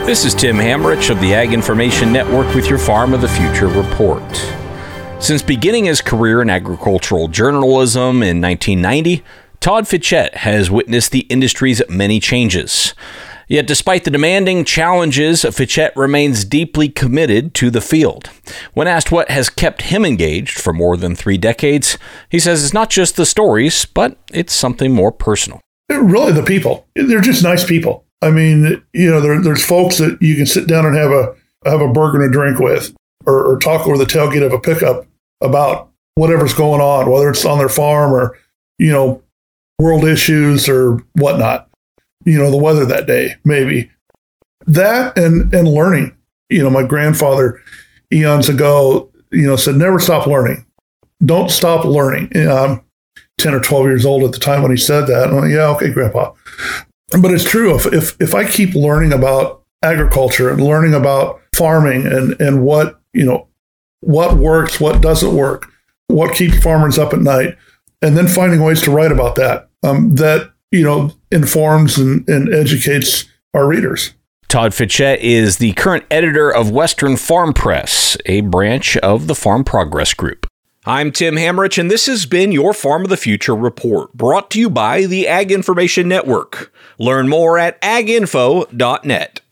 This is Tim Hamrich of the Ag Information Network with your Farm of the Future report. Since beginning his career in agricultural journalism in 1990, Todd Fichette has witnessed the industry's many changes. Yet despite the demanding challenges, Fichette remains deeply committed to the field. When asked what has kept him engaged for more than 3 decades, he says it's not just the stories, but it's something more personal. Really, the people. They're just nice people. I mean, there's folks that you can sit down and have a burger and a drink with, or talk over the tailgate of a pickup about whatever's going on, whether it's on their farm or, world issues or whatnot. The weather that day, maybe. That and learning. My grandfather eons ago, said, never stop learning. Don't stop learning. I'm 10 or 12 years old at the time when he said that. I'm like, yeah, okay, Grandpa. But it's true. If I keep learning about agriculture and learning about farming and what works, what doesn't work, what keeps farmers up at night, and then finding ways to write about that, that informs and educates our readers. Todd Fichette is the current editor of Western Farm Press, a branch of the Farm Progress Group. I'm Tim Hamrich, and this has been your Farm of the Future report, brought to you by the Ag Information Network. Learn more at aginfo.net.